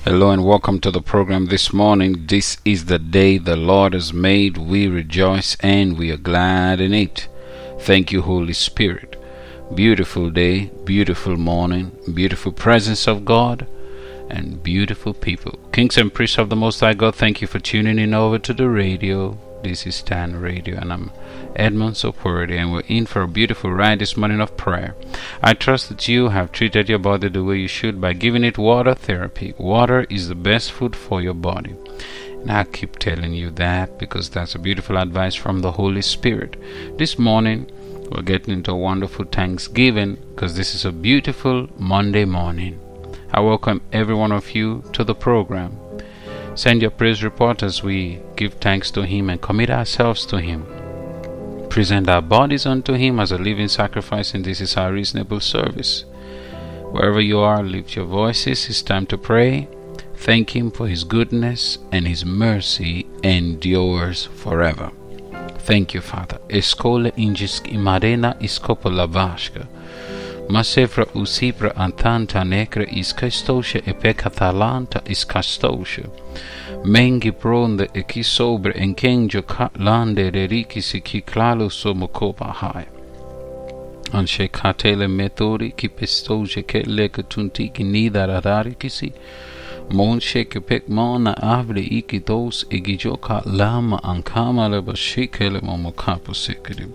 Hello and welcome to the program this morning. This is the day the Lord has made. We rejoice and we are glad in it. Thank you, Holy Spirit. Beautiful day, beautiful morning, beautiful presence of God, and beautiful people. Kings and priests of the Most High God, thank you for tuning in over to the radio. This is Stan Radio and I'm Edmund Sopurdy, and we're in for a beautiful ride this morning of prayer. I trust that you have treated your body the way you should by giving it water therapy. Water is the best food for your body. And I keep telling you that because that's a beautiful advice from the Holy Spirit. This morning we're getting into a wonderful Thanksgiving because this is a beautiful Monday morning. I welcome every one of you to the program. Send your praise report as we give thanks to Him and commit ourselves to Him. Present our bodies unto Him as a living sacrifice, and this is our reasonable service. Wherever you are, lift your voices. It's time to pray. Thank Him for His goodness, and His mercy endures forever. Thank you, Father. Escole ingisk imarena iskopo lavashka. Masefra usipra antanta necra iskastosha epekatalanta iskastosha. Mengi pronde e chi sobre enkengio lande reriki si chi klalo somokopa hai. Anshe katele metori ki pestoje ke leke tuntiki nida radariki si. Monshe ke pek mona avle iki dos e gijoka lama ankama leba shikele momokapo sekere.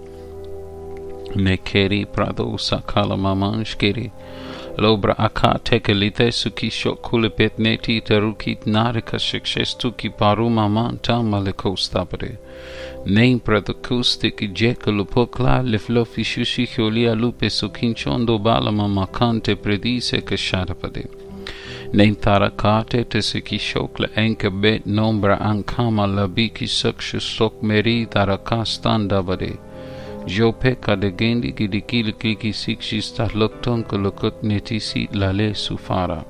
Nekeri prado sakala mamanshkeri. Lobra aka tekelite suki shokule petneti terukit narika shikshestuki paruma manta malekostapre. Neim pradokustik jekalupokla leflofi shushi hiolia lupe sukinchondo balama makante predise kasharapade. Neim tarakate tesiki shokla enke bet nombra ankama labiki sukshu sok meri tarakastandabade. Jo peka de gendi gidikil kiki sikshi starlokton kolokot netisi lale sufara.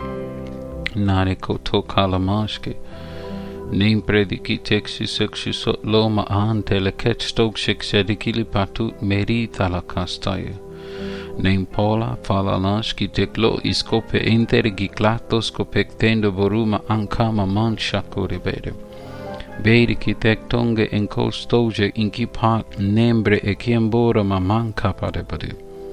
Nare koto kalamashke. Neem prediki tekshi sekshi sot loma ante le ketstog sheksedikili patut meri talakastaye. Neem pola falalashki teklo iskope intergi klatos kopek boruma ankama manshakure bede. Vedi ki tektonge en kostoje in ki pat nembre e kiembora mamanka padebade.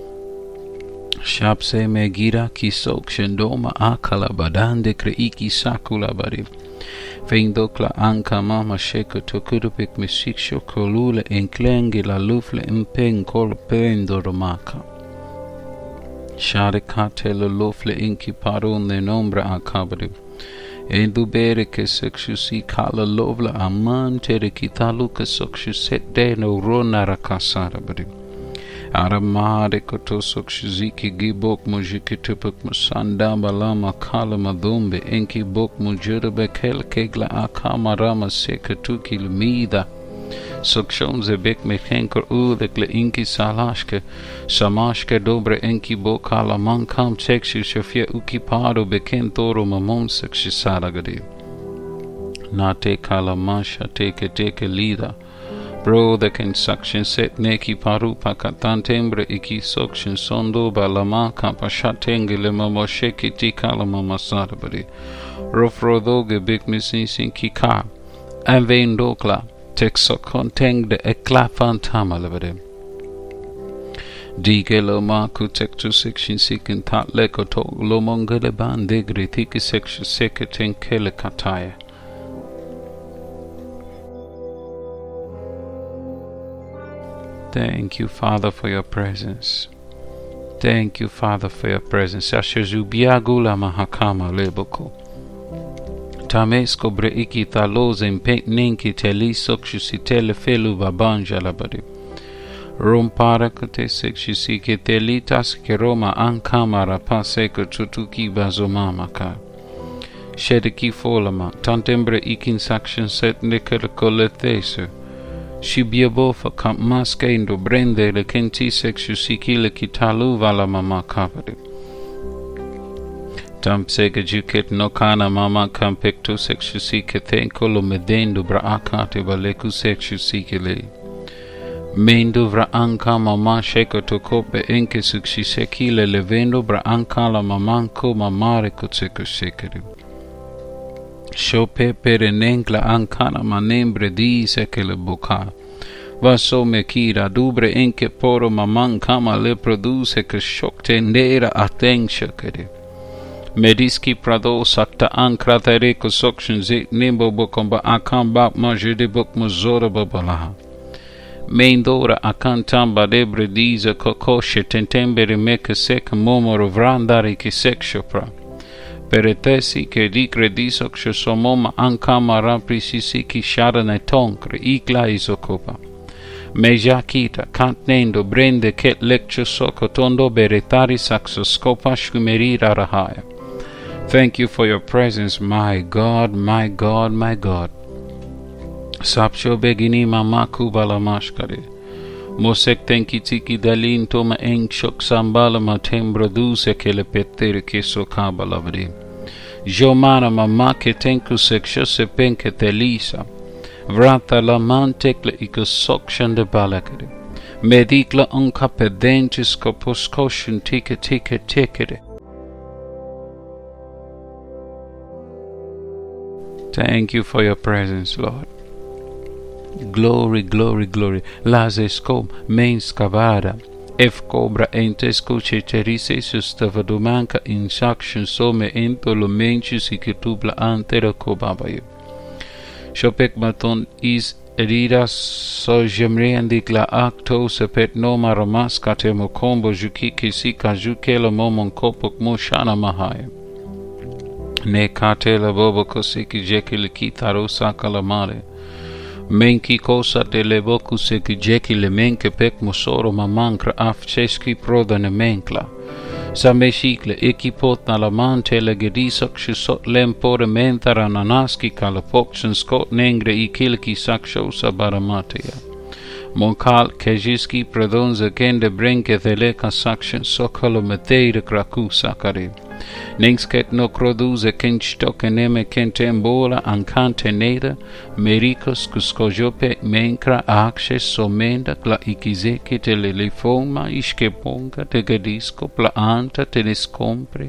Shapse me gira ki sok shendoma akala badande kreiki sakula bade. Feindokla anka mama sheko tokudupik misiksho kolule en klenge la lufle impen kol pendo romaka. Share katele lufle inki paron ne nombra akabade. Endubere ke sexusi kala lovla amante de kitalu ke sexuset de no rona rakasara bari. Aramade koto sexusiki gibok mujiki tupuk musanda balama kala madumbe enki bok mujurbe kel kegla akama rama sekatuki lumida. Sokshon zebek mekenkor udekle inki salashke samashke dobre enki bokala mankam seksu shafia ukipado bekentoro mamon sekshi saragadi. Nate kala masha teke lida. Bro the ken suction set neki paru pakatantembre iki suction sondo balama kampashatengele mamosheki tikala mamasarabadi. Rofrodoge bek misin kika. Avendokla. Texo conteng de eklafantama levade. Dige loma kutektu section sikin tat lekoto lomongele bande gritiki section seketen kele kataya. Thank you, Father, for your presence. Thank you, Father, for your presence. Ashazubiagula mahakama leboko. Tamesko breiki talos en ninki teli sokshi tele felu babanja labadi. Rompara kate sekshi ke telitas ke Roma ankamara paseko tutuki bazomamaka. Shedeki folama tantembre ikin saction set nikel kolethesu. Shibiabofa kamp maskendo brende le kenti sekshi kile kitalu vala mama kapadi. Tampsega juket no kana mama kampekto sexusi ketenko lo medendo bra akate baleku sexusi kele. Mendo vra anka mama sheko tokope enke suksi sekile levendo bra anka la mamanko mamare kotseko sekere. Shope perenenkla ankana manembre dice che le boca. Vaso me kira dubre enke poro maman kama le produce che shokte nera ateng shakere. Mediski prado sakta ankratere ko sokshin zik nimbo bokomba akamba majede bok mozora babalaha. Mendora akantamba debre diza kokoshe tentembere meke sek momoro vrandari ki sek shopra. Peretesi che di credisok che somoma ankama raprisisi ki sharane tonkre ikla isokopa. Mejakita kantnendo brende ket lecture sokotondo beretari saxoscopa shumerira rahaya. Thank you for your presence, my God, my God, my God. Sapsho begini mamaku balamashkare. Mosek tenkitiki dalin toma enkshok sambala matembro duse ke le petere ke sokabalavri. Jomana mamake tenku seksho se penke telisa. Vrata la mantekle ikosokshan de balakare. Medikla unka pedentis koposkoshun tike tike tikere. Thank you for your presence, Lord. Glory, glory, glory. Lazescom, mens cavada. F cobra entes cuceterise sustavadumanca in saction some entolo mencis ikitubla antera cobabayo. Shopek maton is eridas so jemreandic la acto sepet noma ramascate mocombo jukiki sika jukela momon kopok moshana mahaya. Ne catela bobo cosiki jekili kitaro sakalamare. Menki cosa te levoku seki jeki le menke pek mosoro mamankra afcheski proda ne menkla. Sa meshikle ekipot na la mante le gedisok shisot lempore mentara nanaski kalapoksen skot nengre ikilki saksho sa baramatia. Monkal kejiski predonze kende brenke theleka sakshen sokolo meteire kraku sakare. Nengsket no croduze kenchtoke neme kentembola ankante neda merikos kuskojope menkra akshe somenda kla ikizeke telelifoma ishkeponga tegedisco pla anta telescompre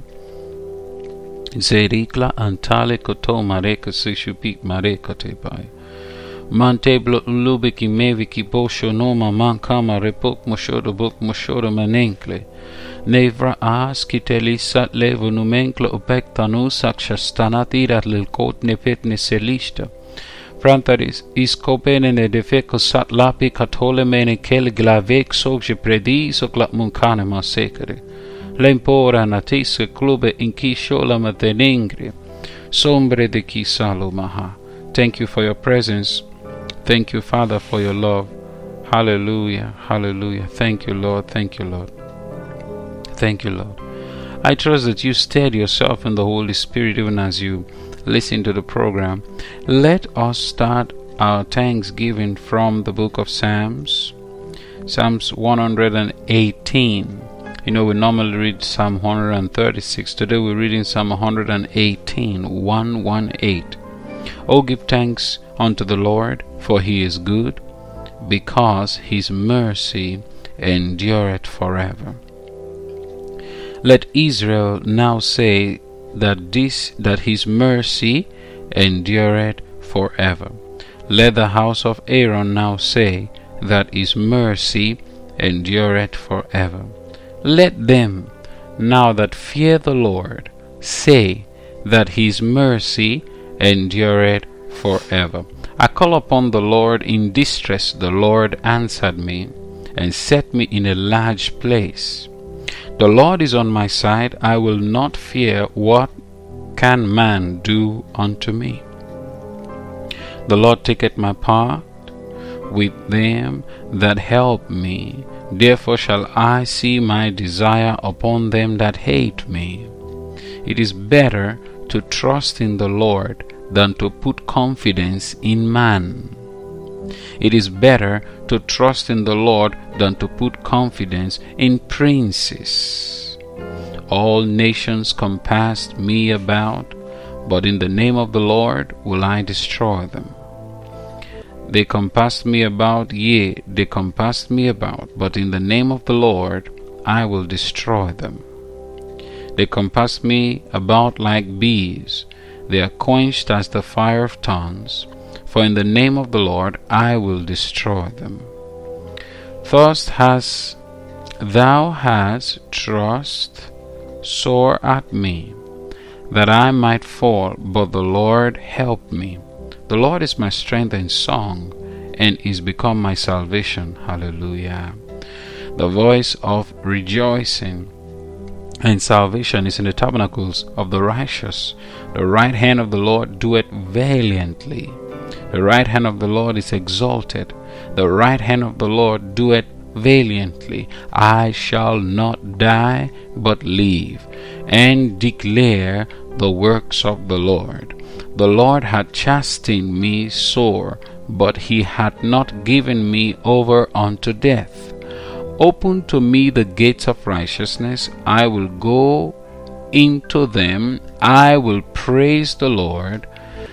zerikla antale koto mareka sishupik mareka tepai manteblo lubiki meviki bosho noma mankama repok moshodo bok moshodo manenkle Nevra as kitelisat levo numenklo opektanus akshastanatir lilkot nepet neselista. Prantaris iskopene ne defeco sat lapi katole mene kel glavek sogje predis oklat munkane masekere. Lempora natiske klube in kishola mateningri. Sombre de kisalo maha. Thank you for your presence. Thank you, Father, for your love. Hallelujah, hallelujah. Thank you, Lord. Thank you, Lord. Thank you, Lord. I trust that you steady yourself in the Holy Spirit even as you listen to the program. Let us start our thanksgiving from the book of Psalms. Psalms 118. You know, we normally read Psalm 136. Today we're reading Psalm 118, 118. Oh, give thanks unto the Lord, for he is good, because his mercy endureth forever. Let Israel now say that his mercy endureth forever. Let the house of Aaron now say that his mercy endureth forever. Let them now that fear the Lord say that his mercy endureth forever. I call upon the Lord in distress. The Lord answered me and set me in a large place. The Lord is on my side. I will not fear. What can man do unto me? The Lord taketh my part with them that help me. Therefore shall I see my desire upon them that hate me. It is better to trust in the Lord than to put confidence in man. It is better to trust in the Lord than to put confidence in princes. All nations compassed me about, but in the name of the Lord will I destroy them. They compassed me about, yea, they compassed me about, but in the name of the Lord I will destroy them. They compassed me about like bees. They are quenched as the fire of tongues. For in the name of the Lord I will destroy them. Thus thou hast thrust sore at me, that I might fall, but the Lord helped me. The Lord is my strength and song, and is become my salvation. Hallelujah. The voice of rejoicing and salvation is in the tabernacles of the righteous. The right hand of the Lord doeth valiantly. The right hand of the Lord is exalted. The right hand of the Lord doeth valiantly. I shall not die, but live, and declare the works of the Lord. The Lord had chastened me sore, but he hath not given me over unto death. Open to me the gates of righteousness. I will go into them. I will praise the Lord.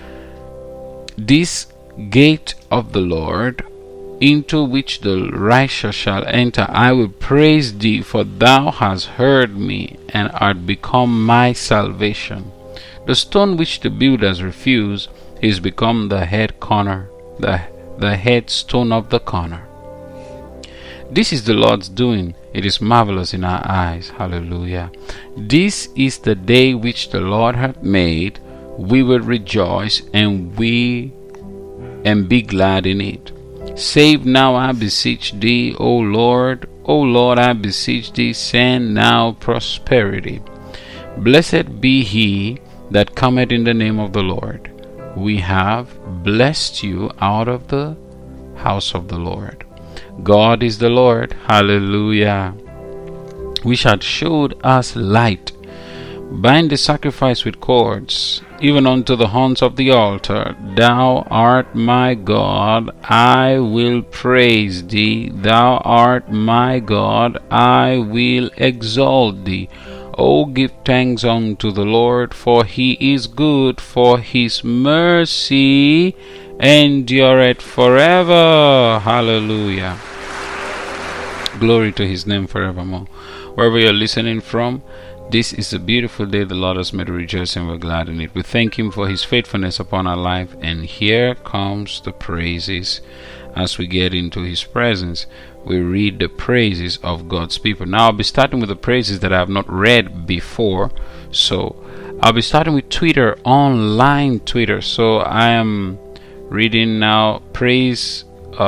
This gate of the Lord, into which the righteous shall enter, I will praise thee, for thou hast heard me, and art become my salvation. The stone which the builders refused is become the head corner, the head stone of the corner. This is the Lord's doing. It is marvelous in our eyes. Hallelujah. This is the day which the Lord hath made. We will rejoice and be glad in it. Save now, I beseech thee, O Lord. O Lord, I beseech thee, send now prosperity. Blessed be he that cometh in the name of the Lord. We have blessed you out of the house of the Lord. God is the Lord. Hallelujah. Which hath showed us light. Bind the sacrifice with cords, even unto the horns of the altar. Thou art my God, I will praise thee. Thou art my God, I will exalt thee. O give thanks unto the Lord, for he is good, for his mercy endureth forever. Hallelujah. Glory to his name forevermore. Wherever you're listening from, this is a beautiful day the Lord has made. To rejoice and we're glad in it. We thank him for his faithfulness upon our life. And here comes the praises. As we get into his presence, we read the praises of God's people. Now I'll be starting with the praises that I have not read before. So I'll be starting with Twitter, online Twitter. So I am reading now praise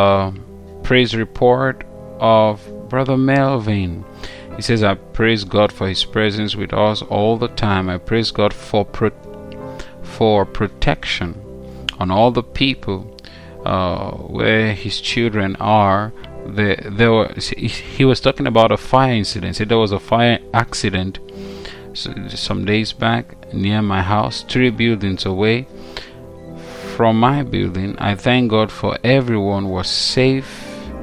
report of Brother Melvin. He says, I praise God for his presence with us all the time. I praise God for protection on all the people where his children are. He was talking about a fire incident. Said there was a fire accident some days back near my house, 3 buildings away from my building. I thank God for everyone was safe,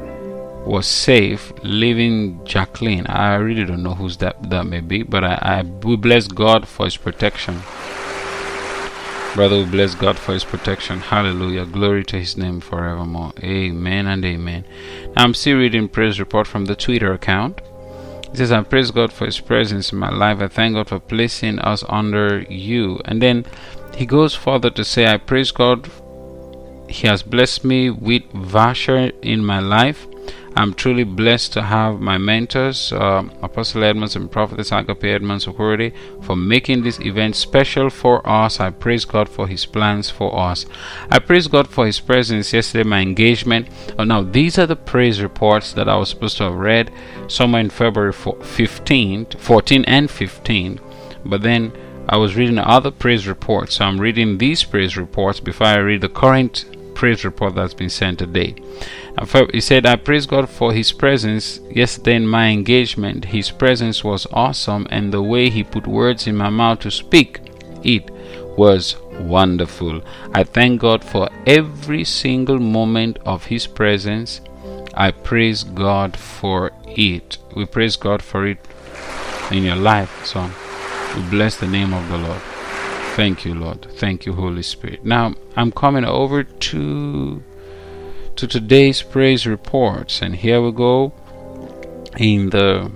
leaving Jacqueline. I really don't know who's that may be, but we bless God for his protection. Brother, we bless God for his protection. Hallelujah. Glory to his name forevermore. Amen and amen. Now I'm still reading praise report from the Twitter account. It says, I praise God for his presence in my life. I thank God for placing us under you. And then he goes further to say, I praise God. He has blessed me with Vasher in my life. I'm truly blessed to have my mentors, Apostle Edmonds and Prophetess Agape Edmonds Okorede, for making this event special for us. I praise God for his plans for us. I praise God for his presence yesterday, my engagement. Now, these are the praise reports that I was supposed to have read somewhere in February 14 and 15. But then I was reading other praise reports. So I'm reading these praise reports before I read the current praise report that's been sent today. He said, I praise God for his presence yesterday in my engagement. His presence was awesome, and the way he put words in my mouth to speak it was wonderful. I thank God for every single moment of his presence. I praise God for it. We praise God for it in your life. So we bless the name of the Lord. Thank you, Lord. Thank you, Holy Spirit. Now I'm coming over to today's praise reports, and here we go in the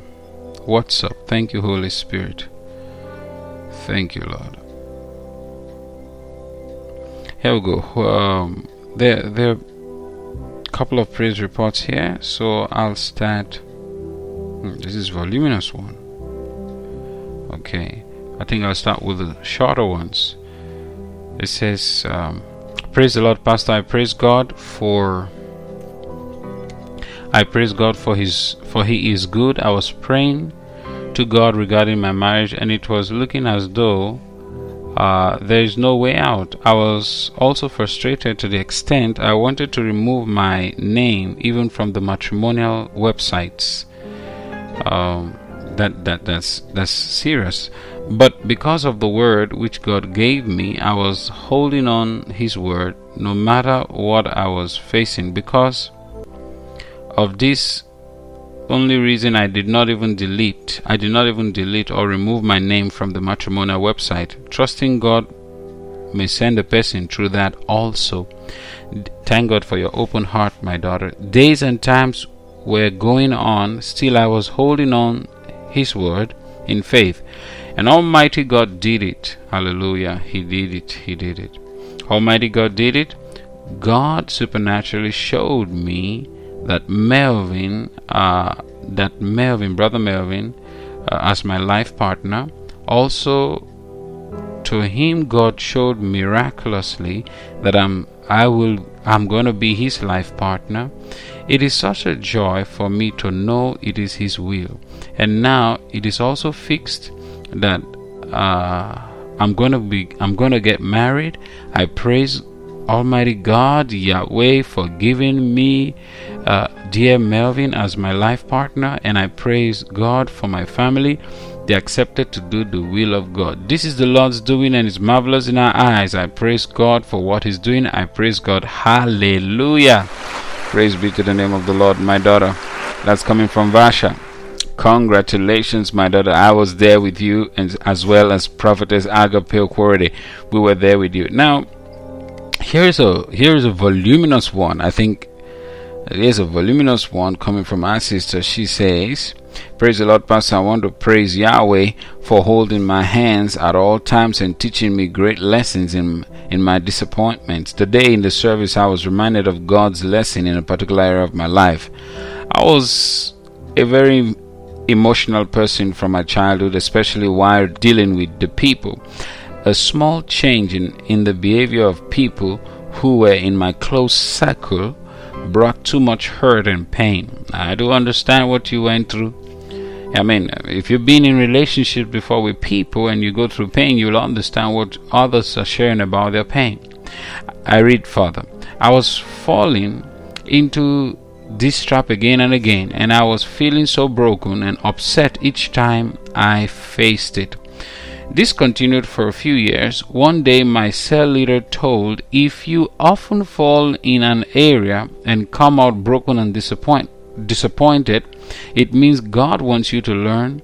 WhatsApp. Thank you, Holy Spirit. Thank you, Lord. Here we go. There are a couple of praise reports here, so I'll start. This is voluminous one. Okay, I think I'll start with the shorter ones. It says, praise the Lord, Pastor. I praise God for He is good. I was praying to God regarding my marriage, and it was looking as though there is no way out. I was also frustrated to the extent I wanted to remove my name even from the matrimonial websites. That's serious. But because of the word which God gave me, I was holding on His word no matter what I was facing. Because of this only reason, I did not even delete or remove my name from the matrimonial website, trusting God may send a person through that also. Thank God for your open heart, my daughter. Days and times were going on, still I was holding on His word in faith, and Almighty God did it. Hallelujah. He did it. Almighty God did it. God supernaturally showed me that Brother Melvin, as my life partner. Also, to him, God showed miraculously that I'm going to be his life partner. It is such a joy for me to know it is His will, and now it is also fixed that I'm going to get married. I praise Almighty God, Yahweh, for giving me dear Melvin as my life partner, and I praise God for my family. They accepted to do the will of God. This is the Lord's doing, and it's marvelous in our eyes. I praise God for what He's doing. I praise God. Hallelujah. Praise be to the name of the Lord, my daughter. That's coming from Vasha. Congratulations, my daughter. I was there with you, and as well as Prophetess Agape Okworde. We were there with you. Now, here's a voluminous one. I think there's a voluminous one coming from our sister. She says, praise the Lord, Pastor. I want to praise Yahweh for holding my hands at all times and teaching me great lessons in my disappointments. Today in the service, I was reminded of God's lesson in a particular area of my life. I was a very emotional person from my childhood, especially while dealing with the people. A small change in the behavior of people who were in my close circle brought too much hurt and pain. I do understand what you went through. I mean, if you've been in relationships before with people and you go through pain, you'll understand what others are sharing about their pain. I read further. I was falling into this trap again and again, and I was feeling so broken and upset each time I faced it. This continued for a few years. One day my cell leader told, if you often fall in an area and come out broken and disappointed, it means God wants you to learn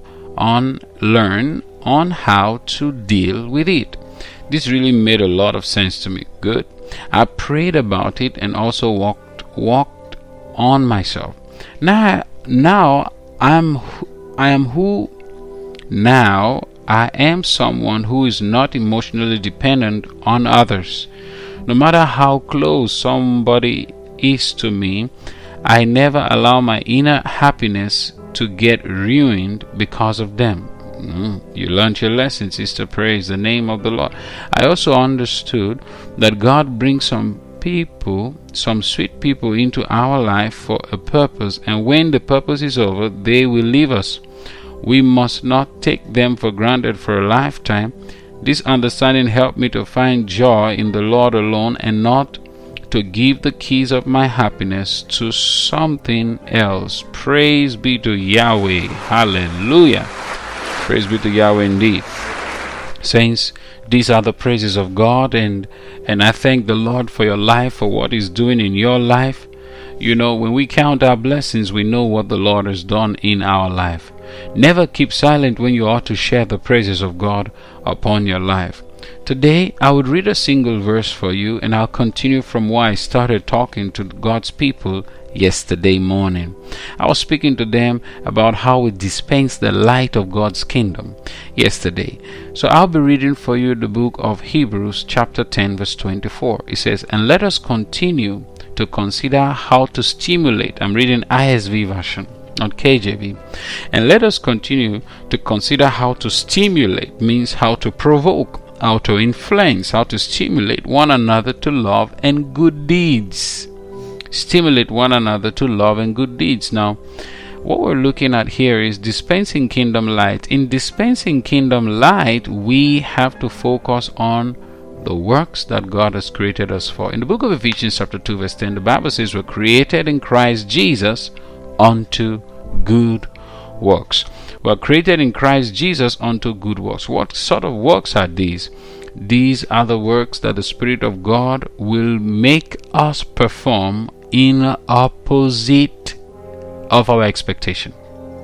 on how to deal with it. This really made a lot of sense to me. Good. I prayed about it and also walked on myself. Now I am someone who is not emotionally dependent on others. No matter how close somebody is to me, I never allow my inner happiness to get ruined because of them. You learned your lesson, sister. Praise the name of the Lord. I also understood that God brings some sweet people into our life for a purpose, and when the purpose is over, they will leave us. We must not take them for granted for a lifetime. This understanding helped me to find joy in the Lord alone and not to give the keys of my happiness to something else. Praise be to Yahweh. Hallelujah. Praise be to Yahweh indeed. Saints, these are the praises of God, and I thank the Lord for your life, for what He's doing in your life. You know, when we count our blessings, we know what the Lord has done in our life. Never keep silent when you ought to share the praises of God upon your life. Today, I would read a single verse for you, and I'll continue from where I started talking to God's people yesterday morning. I was speaking to them about how we dispense the light of God's kingdom yesterday. So I'll be reading for you the book of Hebrews chapter 10 verse 24. It says, "And let us continue to consider how to stimulate." I'm reading ISV version, not KJV. "And let us continue to consider how to stimulate," means how to provoke, how to influence, how to stimulate one another to love and good deeds. Stimulate one another to love and good deeds. Now, what we're looking at here is dispensing kingdom light. In dispensing kingdom light, we have to focus on the works that God has created us for. In the book of Ephesians chapter 2 verse 10, the Bible says we're created in Christ Jesus unto good works. We're created in Christ Jesus unto good works. What sort of works are these? These are the works that the Spirit of God will make us perform in opposite of our expectation.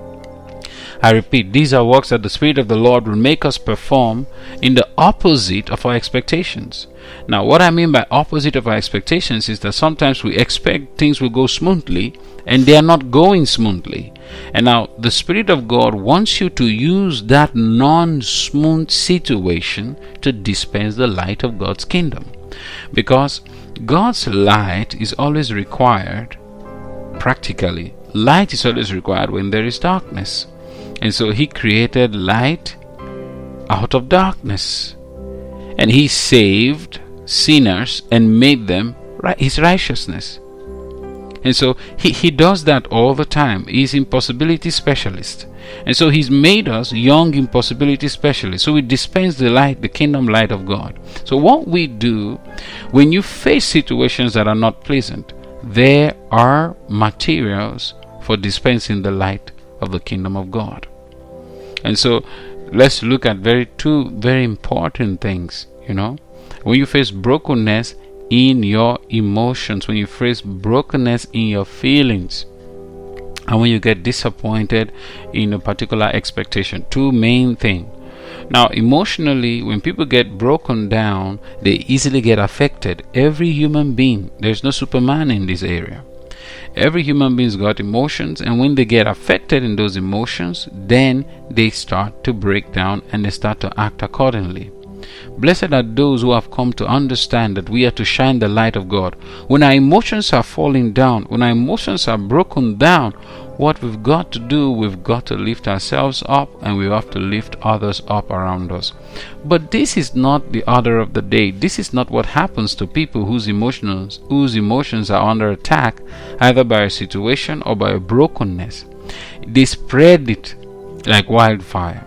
I repeat, these are works that the Spirit of the Lord will make us perform in the opposite of our expectations. Now, what I mean by opposite of our expectations is that sometimes we expect things will go smoothly and they are not going smoothly. And now the Spirit of God wants you to use that non-smooth situation to dispense the light of God's kingdom. Because God's light is always required, practically, light is always required when there is darkness. And so He created light out of darkness. And He saved sinners and made them His righteousness. And so he does that all the time. He's impossibility specialist. And so He's made us young impossibility specialists. So we dispense the light, the kingdom light of God. So what we do when you face situations that are not pleasant, there are materials for dispensing the light of the kingdom of God. And so let's look at two very important things. When you face brokenness in your emotions, when you face brokenness in your feelings, and when you get disappointed in a particular expectation, two main things. Now, emotionally, when people get broken down, they easily get affected. Every human being, there's no Superman in this area. Every human being's got emotions, and when they get affected in those emotions, then they start to break down and they start to act accordingly. Blessed are those who have come to understand that we are to shine the light of God. When our emotions are falling down, when our emotions are broken down, what we've got to do, we've got to lift ourselves up, and we have to lift others up around us. But this is not the order of the day. This is not what happens to people whose emotions are under attack, either by a situation or by a brokenness. They spread it like wildfire.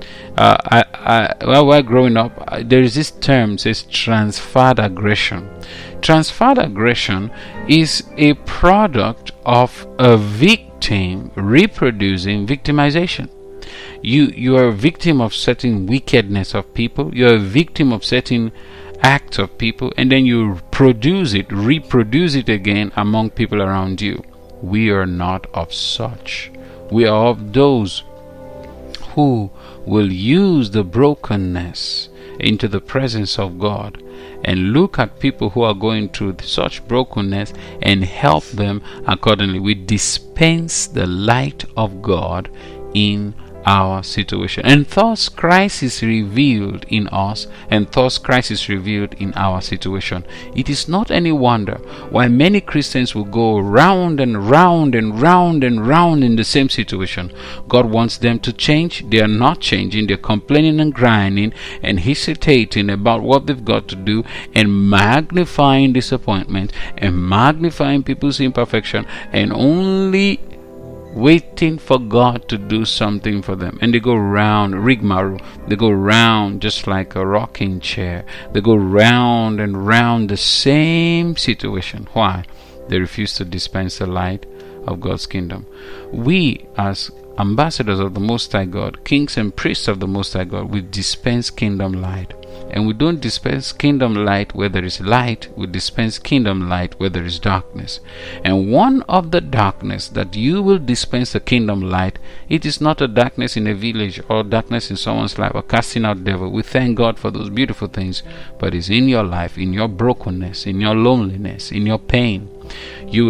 While growing up, there is this term, says transferred aggression. Transferred aggression is a product of a victim reproducing victimization. You are a victim of certain wickedness of people. You are a victim of certain acts of people, and then you reproduce it again among people around you. We are not of such. We are of those who will use the brokenness into the presence of God and look at people who are going through such brokenness and help them accordingly. We dispense the light of God in our situation, and thus Christ is revealed in us, and thus Christ is revealed in our situation. It is not any wonder why many Christians will go round and round and round and round in the same situation. God wants them to change. They are not changing. They're complaining and grinding and hesitating about what they've got to do, and magnifying disappointment and magnifying people's imperfection, and only waiting for God to do something for them. And they go round, rigmarole, they go round just like a rocking chair. They go round and round the same situation. Why? They refuse to dispense the light of God's kingdom. We, as ambassadors of the Most High God, kings and priests of the Most High God, we dispense kingdom light. And we don't dispense kingdom light where there is light. We dispense kingdom light where there is darkness. And one of the darkness that you will dispense the kingdom light, it is not a darkness in a village or darkness in someone's life or casting out devil. We thank God for those beautiful things, but it's in your life, in your brokenness, in your loneliness, in your pain. You will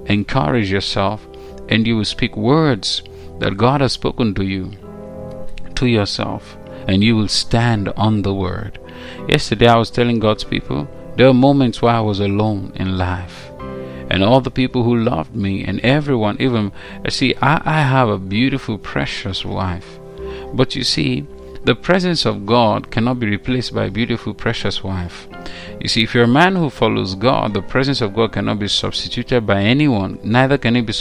encourage yourself, and you will speak words that God has spoken to you, to yourself, and you will stand on the word. Yesterday I was telling God's people, there were moments where I was alone in life, and all the people who loved me and everyone, even, I have a beautiful, precious wife. But you see, the presence of God cannot be replaced by a beautiful, precious wife. You see, if you're a man who follows God, the presence of God cannot be substituted by anyone. Neither can it be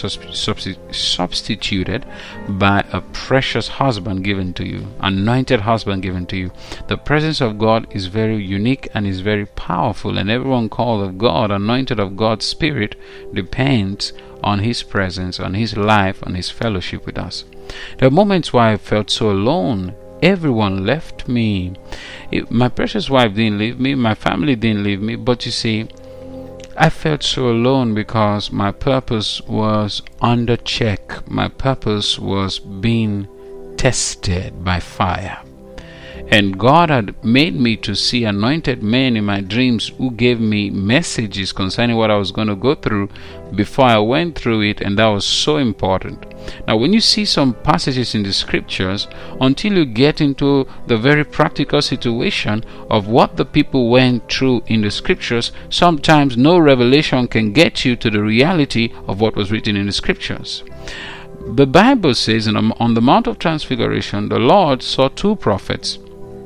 substituted by a precious husband given to you, anointed husband given to you. The presence of God is very unique and is very powerful, and everyone called of God, anointed of God's Spirit, depends on His presence, on His life, on His fellowship with us. There are moments where I felt so alone. Everyone left me. My precious wife didn't leave me. My family didn't leave me. But you see, I felt so alone because my purpose was under check. My purpose was being tested by fire. And God had made me to see anointed men in my dreams who gave me messages concerning what I was going to go through before I went through it, and that was so important. Now, when you see some passages in the scriptures, until you get into the very practical situation of what the people went through in the scriptures, sometimes no revelation can get you to the reality of what was written in the scriptures. The Bible says, on the Mount of Transfiguration, the Lord saw two prophets.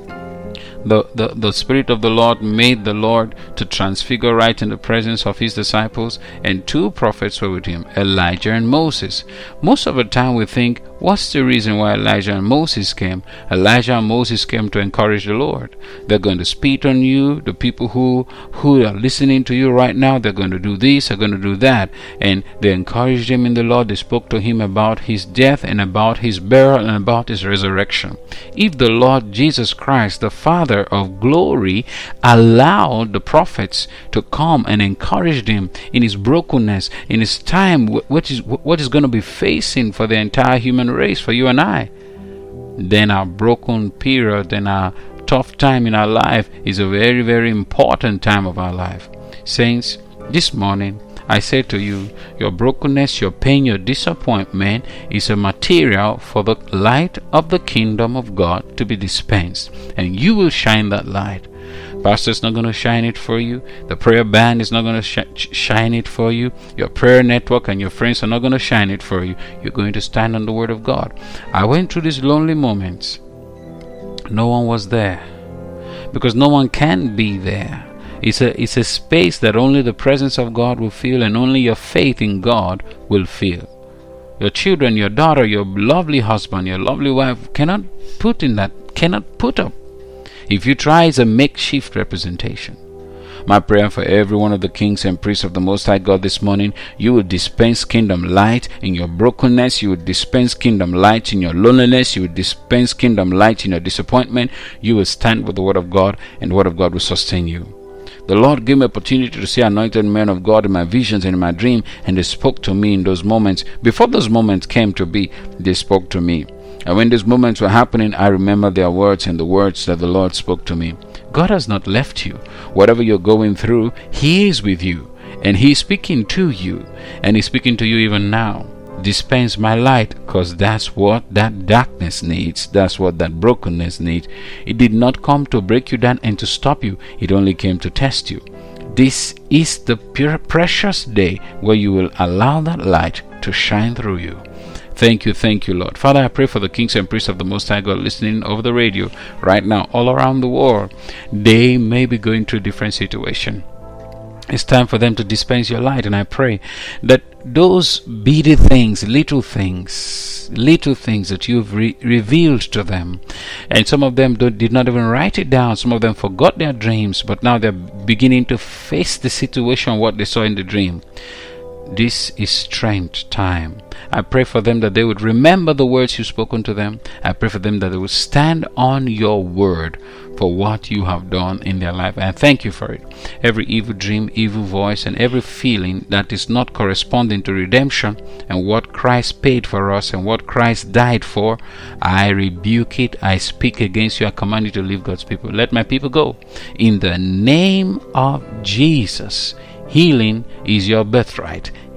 The Spirit of the Lord made the Lord to transfigure right in the presence of His disciples, and two prophets were with Him, Elijah and Moses. Most of the time we think, what's the reason why Elijah and Moses came? Elijah and Moses came to encourage the Lord. They're going to spit on you. The people who are listening to you right now, they're going to do this, they're going to do that. And they encouraged him in the Lord. They spoke to him about His death and about His burial and about His resurrection. If the Lord Jesus Christ, the Father of glory, allowed the prophets to come and encourage him in his brokenness, in his time, what is going to be facing for the entire human race, for you and I, then our broken period and our tough time in our life is a very, very important time of our life. Saints, this morning I say to you, your brokenness, your pain, your disappointment is a material for the light of the kingdom of God to be dispensed, and you will shine that light. Pastor's not going to shine it for you. The prayer band is not going to shine it for you. Your prayer network and your friends are not going to shine it for you. You're going to stand on the Word of God. I went through these lonely moments. No one was there, because no one can be there. It's a space that only the presence of God will fill, and only your faith in God will fill. Your children, your daughter, your lovely husband, your lovely wife cannot put up. If you try, it's a makeshift representation. My prayer for every one of the kings and priests of the Most High God this morning, you will dispense kingdom light in your brokenness. You will dispense kingdom light in your loneliness. You will dispense kingdom light in your disappointment. You will stand with the Word of God, and the Word of God will sustain you. The Lord gave me opportunity to see anointed men of God in my visions and in my dream, and they spoke to me in those moments. Before those moments came to be, they spoke to me. And when these moments were happening, I remember their words and the words that the Lord spoke to me. God has not left you. Whatever you're going through, He is with you, and He's speaking to you, and He's speaking to you even now. Dispense my light, because that's what that darkness needs. That's what that brokenness needs. It did not come to break you down and to stop you. It only came to test you. This is the precious day where you will allow that light to shine through you. Thank you, Lord. Father, I pray for the kings and priests of the Most High God listening over the radio right now, all around the world. They may be going through different situations. It's time for them to dispense your light, and I pray that those beady things, little things that you've revealed to them, and some of them did not even write it down, some of them forgot their dreams, but now they're beginning to face the situation, what they saw in the dream. This is strength time. I pray for them that they would remember the words you've spoken to them. I pray for them that they would stand on your word for what you have done in their life. And thank you for it. Every evil dream, evil voice, and every feeling that is not corresponding to redemption and what Christ paid for us and what Christ died for, I rebuke it. I speak against you. I command you to leave God's people. Let my people go. In the name of Jesus. Healing is your birthright.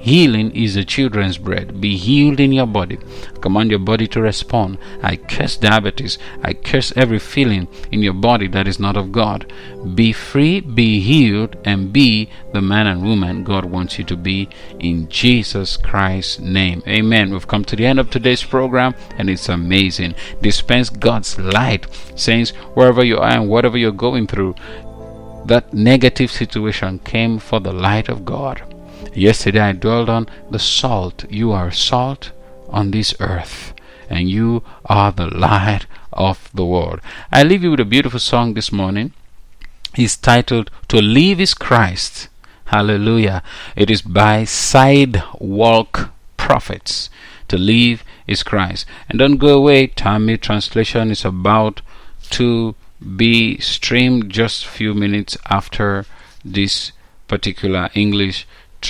Healing is the children's bread. Be healed in your body. Command your body to respond. I curse diabetes. I curse every feeling in your body that is not of God. Be free, be healed, and be the man and woman God wants you to be in Jesus Christ's name. Amen. We've come to the end of today's program, and it's amazing. Dispense God's light. Saints, wherever you are and whatever you're going through, that negative situation came for the light of God. Yesterday I dwelled on the salt. You are salt on this earth, and you are the light of the world. I leave you with a beautiful song this morning. It's titled "To Live is Christ." Hallelujah. It is by Sidewalk Prophets. To live is Christ. And don't go away. Tamil translation is about to be streamed just a few minutes after this particular English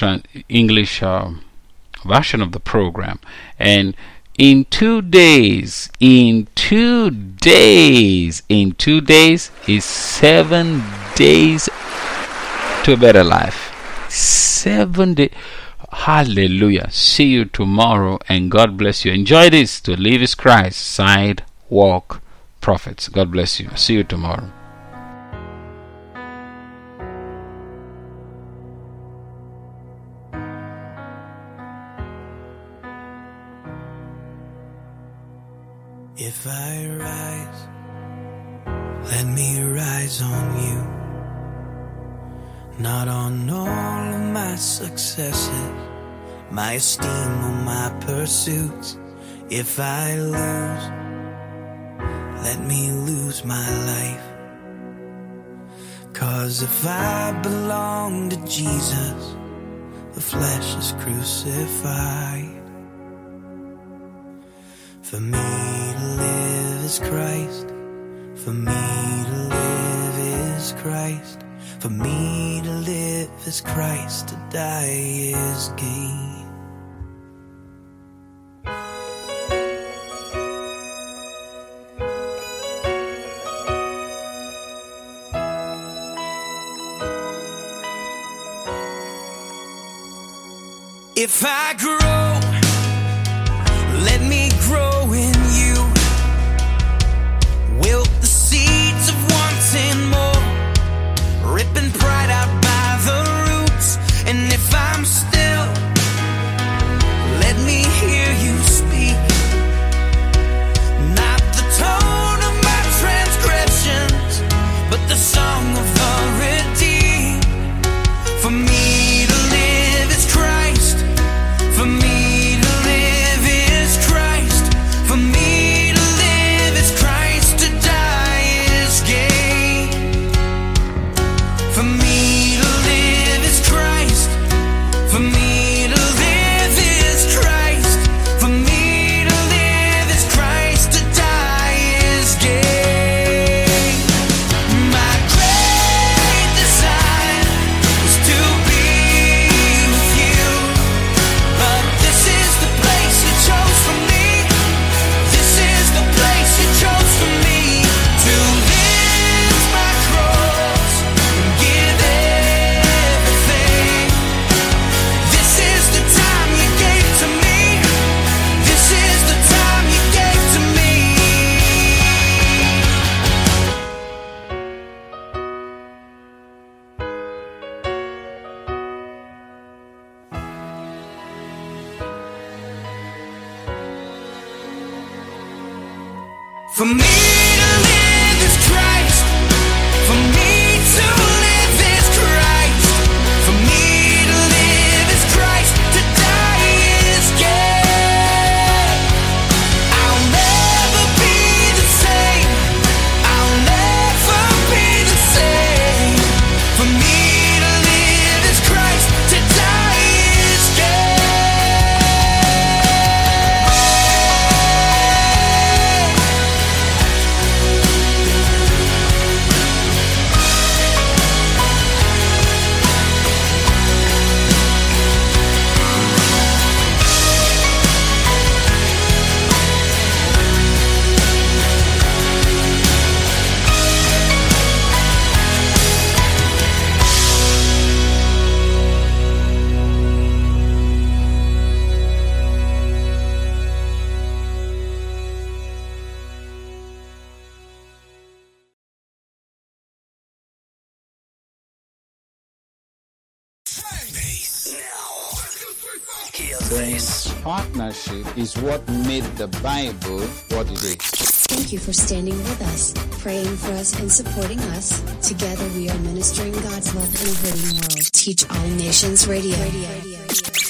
version of the program. And in 2 days is 7 days to a better life. 7 days. Hallelujah. See you tomorrow, and God bless you. Enjoy this. To live is Christ. Sidewalk Prophets. God bless you. See you tomorrow. If I rise, let me rise on you, not on all of my successes, my esteem or my pursuits. If I lose, let me lose my life. 'Cause if I belong to Jesus, the flesh is crucified. For me to live is Christ. For me to live is Christ. For me to live is Christ. To die is gain. If I grow, let me grow in you. Wilt the seeds of wanting more, ripping pride out by the roots. And if I'm still, let me hear you speak. Not the tone of my transgressions, but the song of the redeemed. For me to live is Christ. For me to live is Christ. For me to live is Christ. To die is gain. For me to live is Christ. For me to live is Christ. For me to live is Christ. To die is gain. My great desire is to be with you. But this is the place you chose for me. This is the place you chose for me. To lift my cross and give everything. This is the time you gave to me. This is the time you gave to me. For me to live is Christ. For me to live is Christ. For me to live is Christ. To die is gain. I'll never be the same. I'll never be the same. For me to live is Christ. To die is gain. place. Partnership is what made the Bible what it is. Thank you for standing with us, praying for us, and supporting us. Together we are ministering God's love in a hurting world. Teach All Nations Radio.